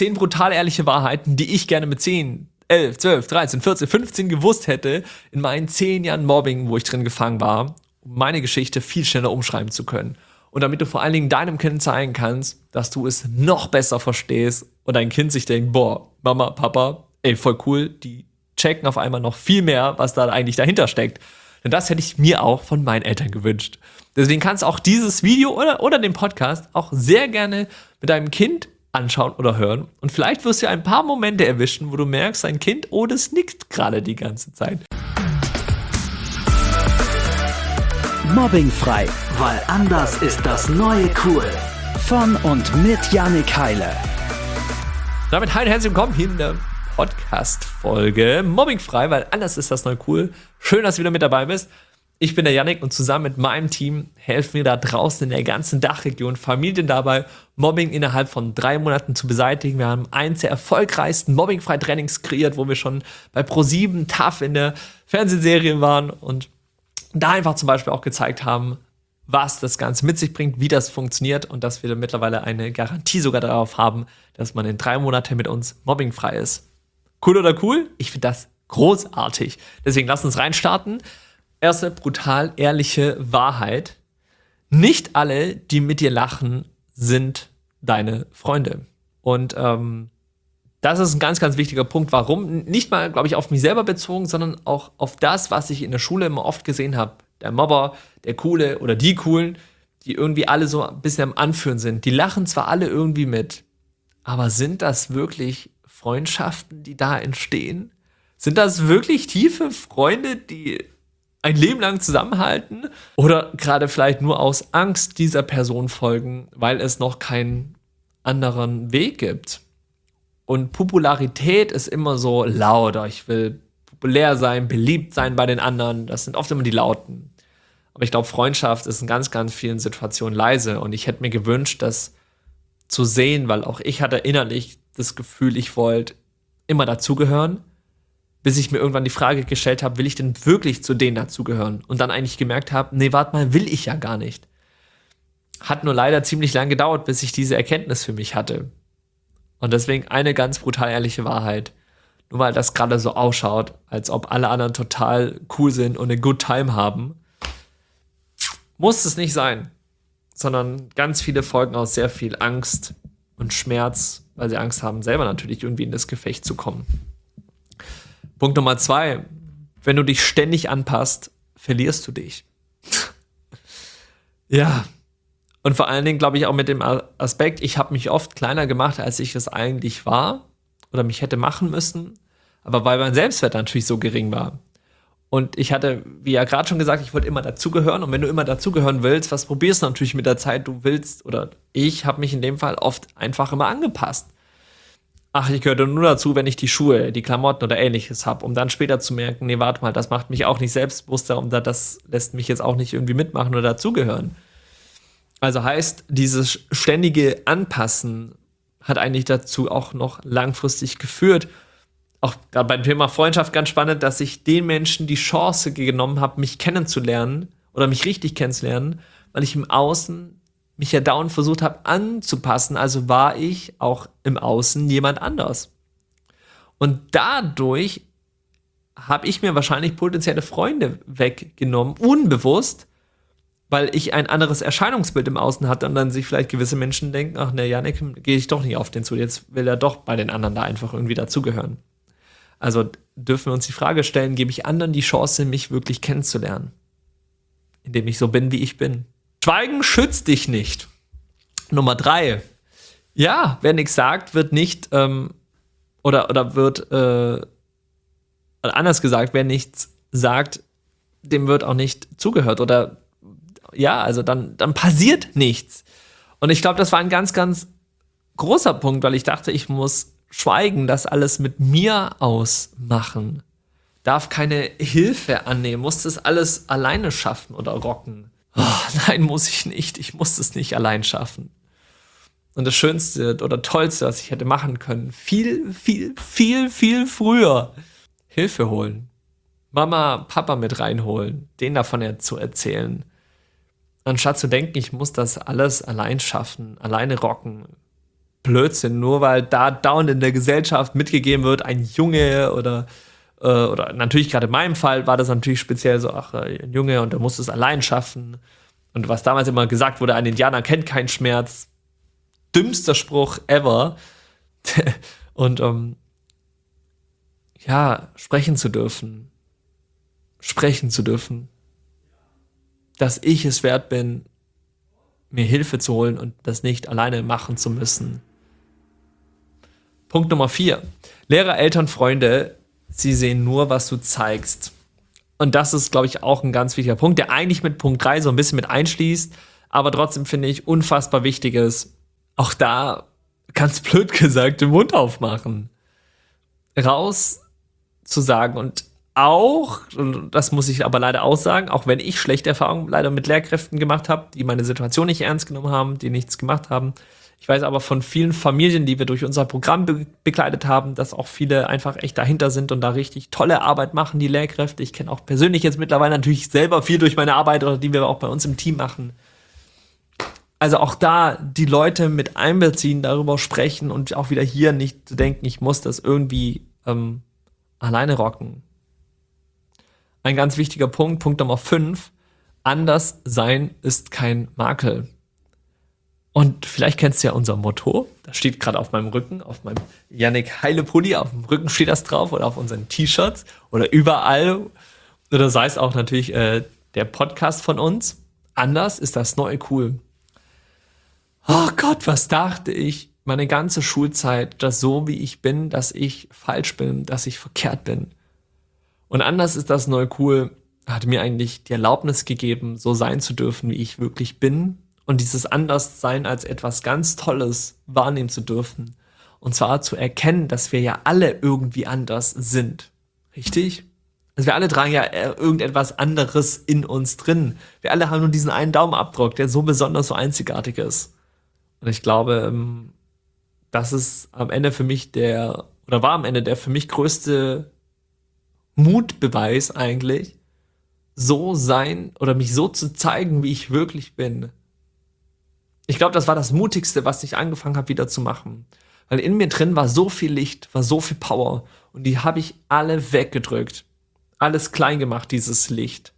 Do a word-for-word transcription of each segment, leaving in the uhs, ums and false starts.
zehn brutal ehrliche Wahrheiten, die ich gerne mit zehn, elf, zwölf, dreizehn, vierzehn, fünfzehn gewusst hätte, in meinen zehn Jahren Mobbing, wo ich drin gefangen war, um meine Geschichte viel schneller umschreiben zu können. Und damit du vor allen Dingen deinem Kind zeigen kannst, dass du es noch besser verstehst und dein Kind sich denkt, boah, Mama, Papa, ey, voll cool, die checken auf einmal noch viel mehr, was da eigentlich dahinter steckt. Denn das hätte ich mir auch von meinen Eltern gewünscht. Deswegen kannst du auch dieses Video oder, oder den Podcast auch sehr gerne mit deinem Kind anschauen oder hören. Und vielleicht wirst du ein paar Momente erwischen, wo du merkst, dein Kind, oh, das nickt gerade die ganze Zeit. Mobbingfrei, weil anders ist das neue Cool. Von und mit Yannick Heile. Damit hi und herzlich willkommen hier in der Podcast-Folge Mobbingfrei, weil anders ist das neue Cool. Schön, dass du wieder mit dabei bist. Ich bin der Yannick und zusammen mit meinem Team helfen wir da draußen in der ganzen Dachregion Familien dabei, Mobbing innerhalb von drei Monaten zu beseitigen. Wir haben eins der erfolgreichsten Mobbingfrei-Trainings kreiert, wo wir schon bei ProSieben T A F in der Fernsehserie waren und da einfach zum Beispiel auch gezeigt haben, was das Ganze mit sich bringt, wie das funktioniert und dass wir mittlerweile eine Garantie sogar darauf haben, dass man in drei Monaten mit uns mobbingfrei ist. Cool oder cool? Ich finde das großartig. Deswegen lass uns reinstarten. Erste brutal ehrliche Wahrheit. Nicht alle, die mit dir lachen, sind deine Freunde. Und ähm, das ist ein ganz, ganz wichtiger Punkt. Warum? Nicht mal, glaube ich, auf mich selber bezogen, sondern auch auf das, was ich in der Schule immer oft gesehen habe. Der Mobber, der Coole oder die Coolen, die irgendwie alle so ein bisschen am Anführen sind. Die lachen zwar alle irgendwie mit, aber sind das wirklich Freundschaften, die da entstehen? Sind das wirklich tiefe Freunde, die ein Leben lang zusammenhalten? Oder gerade vielleicht nur aus Angst dieser Person folgen, weil es noch keinen anderen Weg gibt? Und Popularität ist immer so lauter. Ich will populär sein, beliebt sein bei den anderen. Das sind oft immer die Lauten. Aber ich glaube, Freundschaft ist in ganz, ganz vielen Situationen leise. Und ich hätte mir gewünscht, das zu sehen, weil auch ich hatte innerlich das Gefühl, ich wollte immer dazugehören, bis ich mir irgendwann die Frage gestellt habe, will ich denn wirklich zu denen dazugehören? Und dann eigentlich gemerkt habe, nee, warte mal, will ich ja gar nicht. Hat nur leider ziemlich lang gedauert, bis ich diese Erkenntnis für mich hatte. Und deswegen eine ganz brutal ehrliche Wahrheit. Nur weil das gerade so ausschaut, als ob alle anderen total cool sind und eine good time haben, muss es nicht sein. Sondern ganz viele folgen aus sehr viel Angst und Schmerz, weil sie Angst haben, selber natürlich irgendwie in das Gefecht zu kommen. Punkt Nummer zwei. Wenn du dich ständig anpasst, verlierst du dich. Ja. Und vor allen Dingen, glaube ich, auch mit dem Aspekt, ich habe mich oft kleiner gemacht, als ich es eigentlich war oder mich hätte machen müssen, aber weil mein Selbstwert natürlich so gering war. Und ich hatte, wie ja gerade schon gesagt, ich wollte immer dazugehören. Und wenn du immer dazugehören willst, was probierst du natürlich mit der Zeit? Du willst, oder ich habe mich in dem Fall oft einfach immer angepasst. Ach, ich gehöre nur dazu, wenn ich die Schuhe, die Klamotten oder Ähnliches habe, um dann später zu merken, nee, warte mal, das macht mich auch nicht selbstbewusster und das lässt mich jetzt auch nicht irgendwie mitmachen oder dazugehören. Also heißt, dieses ständige Anpassen hat eigentlich dazu auch noch langfristig geführt. Auch gerade beim Thema Freundschaft ganz spannend, dass ich den Menschen die Chance genommen habe, mich kennenzulernen oder mich richtig kennenzulernen, weil ich im Außen mich ja dauernd versucht habe anzupassen. Also war ich auch im Außen jemand anders. Und dadurch habe ich mir wahrscheinlich potenzielle Freunde weggenommen, unbewusst, weil ich ein anderes Erscheinungsbild im Außen hatte und dann sich vielleicht gewisse Menschen denken, ach ne, Yannick, gehe ich doch nicht auf den zu, jetzt will er doch bei den anderen da einfach irgendwie dazugehören. Also dürfen wir uns die Frage stellen, gebe ich anderen die Chance, mich wirklich kennenzulernen, indem ich so bin, wie ich bin. Schweigen schützt dich nicht. Nummer drei. Ja, wer nichts sagt, wird nicht, ähm, oder, oder wird, äh, oder anders gesagt, wer nichts sagt, dem wird auch nicht zugehört oder ja, also dann, dann passiert nichts. Und ich glaube, das war ein ganz, ganz großer Punkt, weil ich dachte, ich muss schweigen, das alles mit mir ausmachen. Darf keine Hilfe annehmen, muss das alles alleine schaffen oder rocken. Oh, nein, muss ich nicht. Ich muss es nicht allein schaffen. Und das Schönste oder Tollste, was ich hätte machen können, viel, viel, viel, viel früher Hilfe holen. Mama, Papa mit reinholen, denen davon zu erzählen. Anstatt zu denken, ich muss das alles allein schaffen, alleine rocken. Blödsinn. Nur weil da dauernd in der Gesellschaft mitgegeben wird, ein Junge oder, äh, oder natürlich gerade in meinem Fall war das natürlich speziell so, ach, ein Junge und der muss es allein schaffen. Und was damals immer gesagt wurde, ein Indianer kennt keinen Schmerz. Dümmster Spruch ever. Und ähm, ja, sprechen zu dürfen. Sprechen zu dürfen. Dass ich es wert bin, mir Hilfe zu holen und das nicht alleine machen zu müssen. Punkt Nummer vier. Lehrer, Eltern, Freunde, sie sehen nur, was du zeigst. Und das ist, glaube ich, auch ein ganz wichtiger Punkt, der eigentlich mit Punkt drei so ein bisschen mit einschließt, aber trotzdem finde ich unfassbar wichtig ist, auch da ganz blöd gesagt den Mund aufmachen. Raus zu sagen und auch, das muss ich aber leider auch sagen, auch wenn ich schlechte Erfahrungen leider mit Lehrkräften gemacht habe, die meine Situation nicht ernst genommen haben, die nichts gemacht haben. Ich weiß aber von vielen Familien, die wir durch unser Programm be- begleitet haben, dass auch viele einfach echt dahinter sind und da richtig tolle Arbeit machen, die Lehrkräfte. Ich kenne auch persönlich jetzt mittlerweile natürlich selber viel durch meine Arbeit oder die wir auch bei uns im Team machen. Also auch da die Leute mit einbeziehen, darüber sprechen und auch wieder hier nicht zu denken, ich muss das irgendwie ähm, alleine rocken. Ein ganz wichtiger Punkt, Punkt Nummer fünf, anders sein ist kein Makel. Und vielleicht kennst du ja unser Motto, das steht gerade auf meinem Rücken, auf meinem Yannick Heile Pulli, auf dem Rücken steht das drauf oder auf unseren T-Shirts oder überall. Oder sei es auch natürlich äh, der Podcast von uns. Anders ist das neue cool. Oh Gott, was dachte ich meine ganze Schulzeit, dass so wie ich bin, dass ich falsch bin, dass ich verkehrt bin. Und anders ist das neu cool, hat mir eigentlich die Erlaubnis gegeben, so sein zu dürfen, wie ich wirklich bin. Und dieses Anderssein als etwas ganz Tolles wahrnehmen zu dürfen. Und zwar zu erkennen, dass wir ja alle irgendwie anders sind. Richtig? Also wir alle tragen ja irgendetwas anderes in uns drin. Wir alle haben nur diesen einen Daumenabdruck, der so besonders, so einzigartig ist. Und ich glaube, das ist am Ende für mich der, oder war am Ende der für mich größte Mutbeweis eigentlich, so sein oder mich so zu zeigen, wie ich wirklich bin. Ich glaube, das war das Mutigste, was ich angefangen habe, wieder zu machen. Weil in mir drin war so viel Licht, war so viel Power und die habe ich alle weggedrückt. Alles klein gemacht, dieses Licht.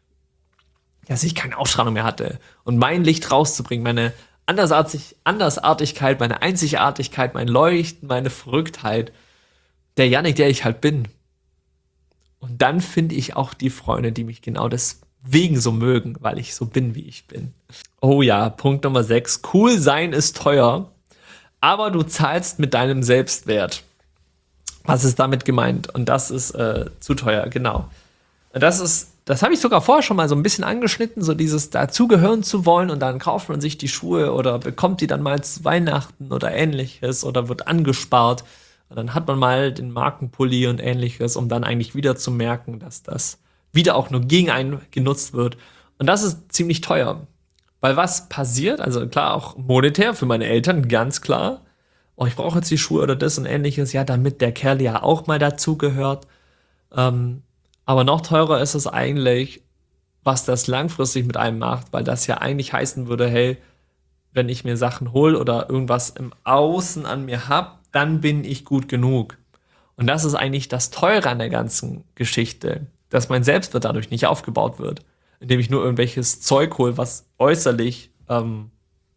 Dass ich keine Ausstrahlung mehr hatte. Und mein Licht rauszubringen, meine Andersartig, Andersartigkeit, meine Einzigartigkeit, mein Leuchten, meine Verrücktheit. Der Yannick, der ich halt bin. Und dann finde ich auch die Freunde, die mich genau deswegen so mögen, weil ich so bin, wie ich bin. Oh ja, Punkt Nummer sechs. Cool sein ist teuer, aber du zahlst mit deinem Selbstwert. Was ist damit gemeint? Und das ist äh, zu teuer, genau. Das ist, das habe ich sogar vorher schon mal so ein bisschen angeschnitten, so dieses dazugehören zu wollen und dann kauft man sich die Schuhe oder bekommt die dann mal zu Weihnachten oder ähnliches oder wird angespart. Und dann hat man mal den Markenpulli und ähnliches, um dann eigentlich wieder zu merken, dass das wieder auch nur gegen einen genutzt wird. Und das ist ziemlich teuer. Weil was passiert, also klar auch monetär für meine Eltern, ganz klar, oh, ich brauche jetzt die Schuhe oder das und ähnliches, ja, damit der Kerl ja auch mal dazugehört. Ähm, aber noch teurer ist es eigentlich, was das langfristig mit einem macht, weil das ja eigentlich heißen würde, hey, wenn ich mir Sachen hole oder irgendwas im Außen an mir habe, dann bin ich gut genug. Und das ist eigentlich das Teure an der ganzen Geschichte, dass mein Selbstwert dadurch nicht aufgebaut wird, indem ich nur irgendwelches Zeug hole, was äußerlich ähm,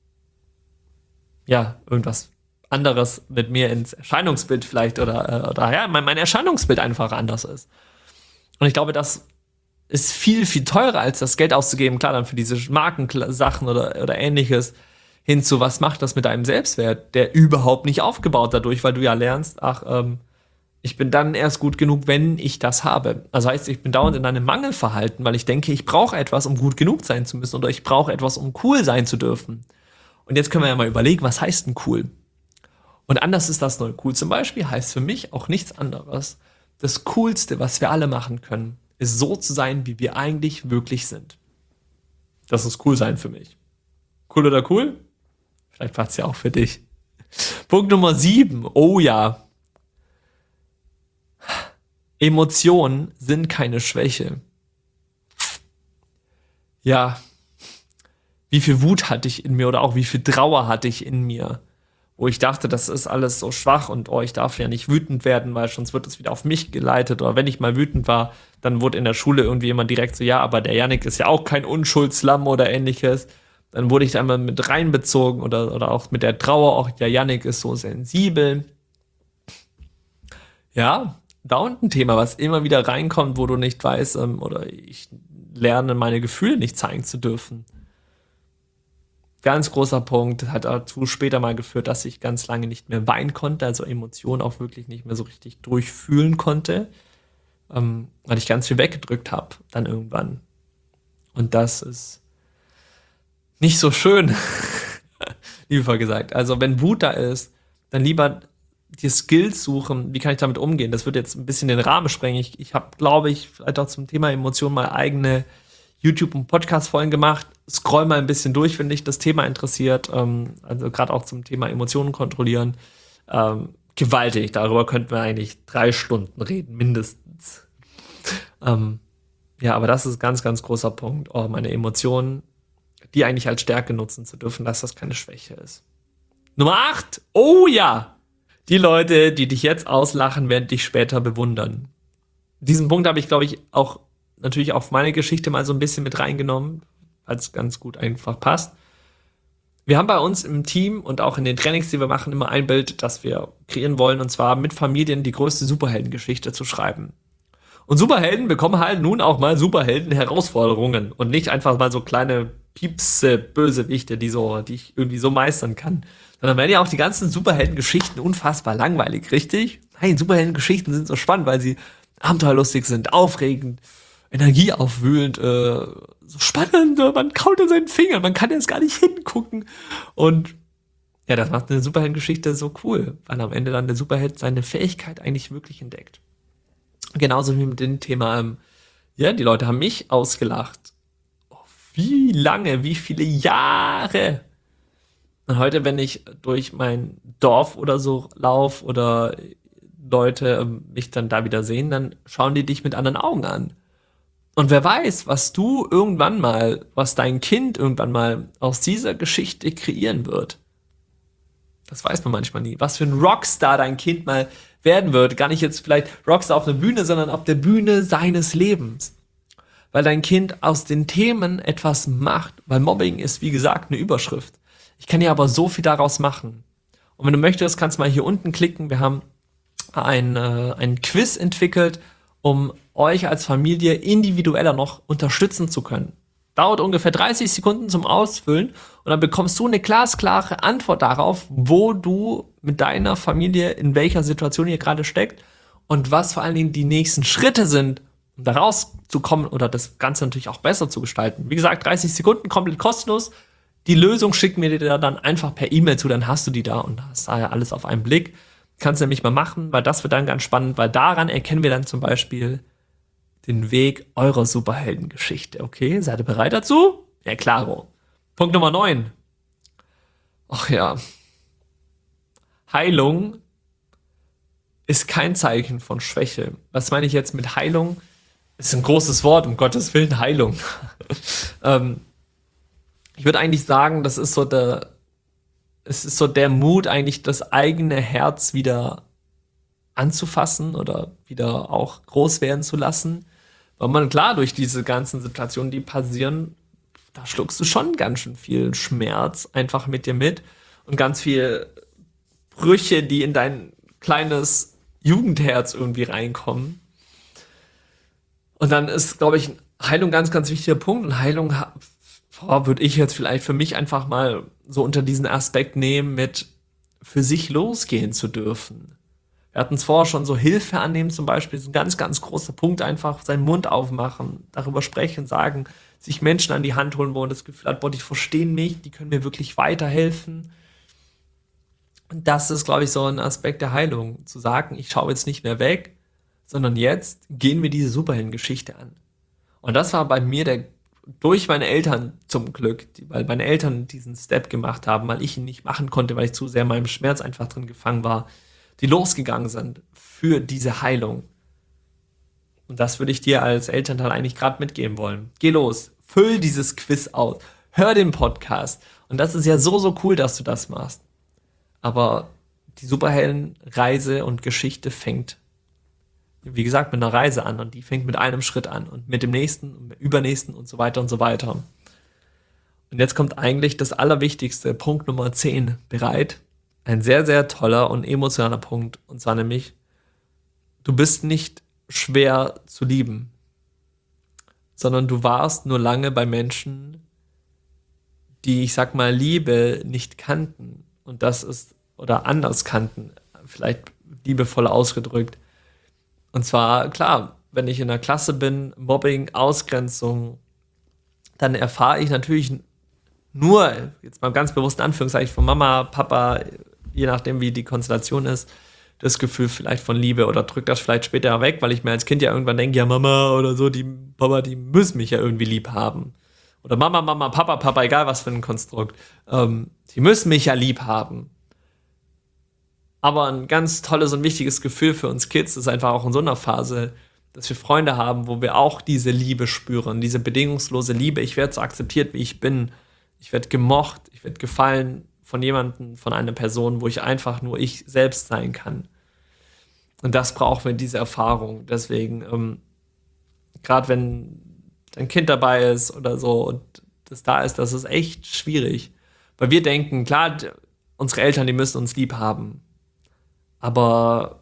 ja, irgendwas anderes mit mir ins Erscheinungsbild vielleicht oder, äh, oder ja, mein, mein Erscheinungsbild einfach anders ist. Und ich glaube, das ist viel, viel teurer, als das Geld auszugeben, klar, dann für diese Markensachen oder, oder ähnliches, hinzu, was macht das mit deinem Selbstwert, der überhaupt nicht aufgebaut dadurch, weil du ja lernst, ach, ähm, ich bin dann erst gut genug, wenn ich das habe. Also heißt, ich bin dauernd in einem Mangelverhalten, weil ich denke, ich brauche etwas, um gut genug sein zu müssen oder ich brauche etwas, um cool sein zu dürfen. Und jetzt können wir ja mal überlegen, was heißt denn cool? Und anders ist das neu. Cool zum Beispiel heißt für mich auch nichts anderes. Das Coolste, was wir alle machen können, ist so zu sein, wie wir eigentlich wirklich sind. Das ist cool sein für mich. Cool oder cool? Vielleicht war es ja auch für dich. Punkt Nummer sieben. Oh ja. Emotionen sind keine Schwäche. Ja. Wie viel Wut hatte ich in mir oder auch wie viel Trauer hatte ich in mir? wo ich dachte, das ist alles so schwach und oh, ich darf ja nicht wütend werden, weil sonst wird es wieder auf mich geleitet. Oder wenn ich mal wütend war, dann wurde in der Schule irgendwie jemand direkt so, ja, aber der Yannick ist ja auch kein Unschuldslamm oder ähnliches. Dann wurde ich da einmal mit reinbezogen oder, oder auch mit der Trauer, auch der Yannick ist so sensibel. Ja, da und ein Thema, was immer wieder reinkommt, wo du nicht weißt, ähm, oder ich lerne, meine Gefühle nicht zeigen zu dürfen. Ganz großer Punkt, hat dazu später mal geführt, dass ich ganz lange nicht mehr weinen konnte, also Emotionen auch wirklich nicht mehr so richtig durchfühlen konnte, ähm, weil ich ganz viel weggedrückt habe, dann irgendwann. Und das ist nicht so schön, lieber gesagt. Also wenn Wut da ist, dann lieber die Skills suchen, wie kann ich damit umgehen. Das wird jetzt ein bisschen den Rahmen sprengen. Ich, ich habe, glaube ich, vielleicht auch zum Thema Emotionen mal eigene YouTube- und Podcast-Folgen gemacht. Scroll mal ein bisschen durch, wenn dich das Thema interessiert. Ähm, also gerade auch zum Thema Emotionen kontrollieren. Ähm, gewaltig, darüber könnten wir eigentlich drei Stunden reden, mindestens. Ähm, ja, aber das ist ein ganz, ganz großer Punkt. Oh, meine Emotionen, die eigentlich als Stärke nutzen zu dürfen, dass das keine Schwäche ist. Nummer acht. Oh ja! Die Leute, die dich jetzt auslachen, werden dich später bewundern. Diesen Punkt habe ich, glaube ich, auch natürlich auf meine Geschichte mal so ein bisschen mit reingenommen, weil es ganz gut einfach passt. Wir haben bei uns im Team und auch in den Trainings, die wir machen, immer ein Bild, das wir kreieren wollen, und zwar mit Familien die größte Superheldengeschichte zu schreiben. Und Superhelden bekommen halt nun auch mal Superhelden-Herausforderungen und nicht einfach mal so kleine Piepse, Bösewichte, die so, die ich irgendwie so meistern kann. Sondern werden ja auch die ganzen Superheldengeschichten unfassbar langweilig, richtig? Nein, Superheldengeschichten sind so spannend, weil sie abenteuerlustig sind, aufregend, energieaufwühlend, äh, so spannend, man kaut an seinen Fingern, man kann jetzt gar nicht hingucken. Und ja, das macht eine Superheldengeschichte so cool, weil am Ende dann der Superheld seine Fähigkeit eigentlich wirklich entdeckt. Genauso wie mit dem Thema, ähm, ja, die Leute haben mich ausgelacht. Oh, wie lange, wie viele Jahre. Und heute, wenn ich durch mein Dorf oder so laufe oder Leute ähm, mich dann da wieder sehen, dann schauen die dich mit anderen Augen an. Und wer weiß, was du irgendwann mal, was dein Kind irgendwann mal aus dieser Geschichte kreieren wird. Das weiß man manchmal nie. Was für ein Rockstar dein Kind mal werden wird. Gar nicht jetzt vielleicht Rockstar auf der Bühne, sondern auf der Bühne seines Lebens. Weil dein Kind aus den Themen etwas macht. Weil Mobbing ist, wie gesagt, eine Überschrift. Ich kann ja aber so viel daraus machen. Und wenn du möchtest, kannst du mal hier unten klicken. Wir haben ein, äh, ein Quiz entwickelt, um euch als Familie individueller noch unterstützen zu können. Dauert ungefähr dreißig Sekunden zum Ausfüllen und dann bekommst du eine glasklare Antwort darauf, wo du mit deiner Familie, in welcher Situation ihr gerade steckt und was vor allen Dingen die nächsten Schritte sind, um da rauszukommen oder das Ganze natürlich auch besser zu gestalten. Wie gesagt, dreißig Sekunden, komplett kostenlos. Die Lösung schicken wir dir dann einfach per E-Mail zu, dann hast du die da und hast da ja alles auf einen Blick. Kannst du nämlich mal machen, weil das wird dann ganz spannend, weil daran erkennen wir dann zum Beispiel den Weg eurer Superheldengeschichte. Okay, seid ihr bereit dazu? Ja, klaro. Punkt Nummer neun. Ach ja. Heilung ist kein Zeichen von Schwäche. Was meine ich jetzt mit Heilung? Ist ein großes Wort, um Gottes Willen, Heilung. ähm, ich würde eigentlich sagen, das ist so der, es ist so der Mut, eigentlich das eigene Herz wieder anzufassen oder wieder auch groß werden zu lassen. Weil man, klar, durch diese ganzen Situationen, die passieren, da schluckst du schon ganz schön viel Schmerz einfach mit dir mit und ganz viel Brüche, die in dein kleines Jugendherz irgendwie reinkommen. Und dann ist, glaube ich, Heilung ein ganz, ganz wichtiger Punkt. Und Heilung boah, würde ich jetzt vielleicht für mich einfach mal so unter diesen Aspekt nehmen, mit für sich losgehen zu dürfen. Wir hatten es vorher schon, so Hilfe annehmen zum Beispiel, ist ein ganz, ganz großer Punkt, einfach seinen Mund aufmachen, darüber sprechen, sagen, sich Menschen an die Hand holen, wo man das Gefühl hat, boah, die verstehen mich, die können mir wirklich weiterhelfen. Und das ist, glaube ich, so ein Aspekt der Heilung, zu sagen, ich schaue jetzt nicht mehr weg, sondern jetzt gehen wir diese Superheldengeschichte an. Und das war bei mir der, durch meine Eltern zum Glück, weil meine Eltern diesen Step gemacht haben, weil ich ihn nicht machen konnte, weil ich zu sehr in meinem Schmerz einfach drin gefangen war, die losgegangen sind für diese Heilung. Und das würde ich dir als Elternteil eigentlich gerade mitgeben wollen. Geh los, füll dieses Quiz aus, hör den Podcast. Und das ist ja so, so cool, dass du das machst. Aber die Superheldenreise und Geschichte fängt, wie gesagt, mit einer Reise an und die fängt mit einem Schritt an und mit dem nächsten und dem übernächsten und so weiter und so weiter. Und jetzt kommt eigentlich das Allerwichtigste, Punkt Nummer zehn, bereit. Ein sehr, sehr toller und emotionaler Punkt. Und zwar nämlich, du bist nicht schwer zu lieben, sondern du warst nur lange bei Menschen, die, ich sag mal, Liebe nicht kannten. Und das ist, oder anders kannten, vielleicht liebevoll ausgedrückt. Und zwar, klar, wenn ich in der Klasse bin, Mobbing, Ausgrenzung, dann erfahre ich natürlich nur, jetzt mal ganz bewusst in Anführungszeichen, von Mama, Papa, je nachdem, wie die Konstellation ist, das Gefühl vielleicht von Liebe oder drückt das vielleicht später weg, weil ich mir als Kind ja irgendwann denke, ja Mama oder so, die Papa, die müssen mich ja irgendwie lieb haben. Oder Mama, Mama, Papa, Papa, egal was für ein Konstrukt. Ähm, die müssen mich ja lieb haben. Aber ein ganz tolles und wichtiges Gefühl für uns Kids ist einfach auch in so einer Phase, dass wir Freunde haben, wo wir auch diese Liebe spüren, diese bedingungslose Liebe. Ich werde so akzeptiert, wie ich bin. Ich werde gemocht, ich werde gefallen von jemandem, von einer Person, wo ich einfach nur ich selbst sein kann. Und das brauchen wir, diese Erfahrung. Deswegen, ähm, gerade wenn ein Kind dabei ist oder so und das da ist, das ist echt schwierig. Weil wir denken, klar, unsere Eltern, die müssen uns lieb haben. Aber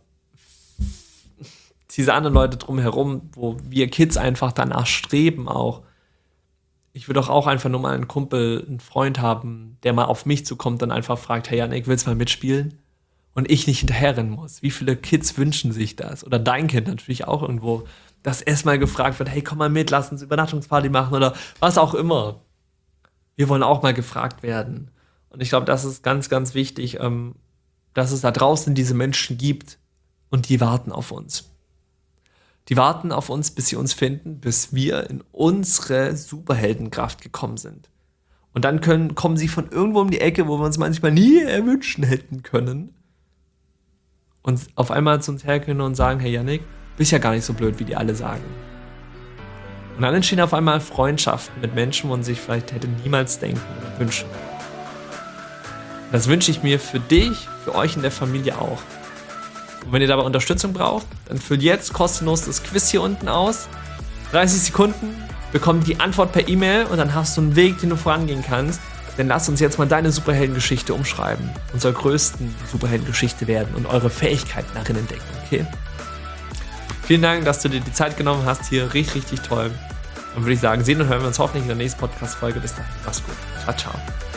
diese anderen Leute drumherum, wo wir Kids einfach danach streben auch. Ich würde doch auch einfach nur mal einen Kumpel, einen Freund haben, der mal auf mich zukommt und einfach fragt, hey Janik, willst du mal mitspielen? Und ich nicht hinterherrennen muss. Wie viele Kids wünschen sich das? Oder dein Kind natürlich auch irgendwo, dass erstmal gefragt wird, hey, komm mal mit, lass uns Übernachtungsparty machen oder was auch immer. Wir wollen auch mal gefragt werden. Und ich glaube, das ist ganz, ganz wichtig, ähm, dass es da draußen diese Menschen gibt und die warten auf uns. Die warten auf uns, bis sie uns finden, bis wir in unsere Superheldenkraft gekommen sind. Und dann können, kommen sie von irgendwo um die Ecke, wo wir uns manchmal nie erwünschen hätten können. Und auf einmal zu uns herkommen und sagen, hey Janik, bist ja gar nicht so blöd, wie die alle sagen. Und dann entstehen auf einmal Freundschaften mit Menschen, wo man sich vielleicht hätte niemals denken oder wünschen. Und das wünsche ich mir für dich, für euch in der Familie auch. Und wenn ihr dabei Unterstützung braucht, dann füllt jetzt kostenlos das Quiz hier unten aus. dreißig Sekunden, bekommt die Antwort per E-Mail und dann hast du einen Weg, den du vorangehen kannst. Denn lass uns jetzt mal deine Superheldengeschichte umschreiben. Unsere größten Superheldengeschichte werden und eure Fähigkeiten darin entdecken, okay? Vielen Dank, dass du dir die Zeit genommen hast hier. Richtig, richtig toll. Dann würde ich sagen, sehen und hören wir uns hoffentlich in der nächsten Podcast-Folge. Bis dahin, mach's gut. Ciao, ciao.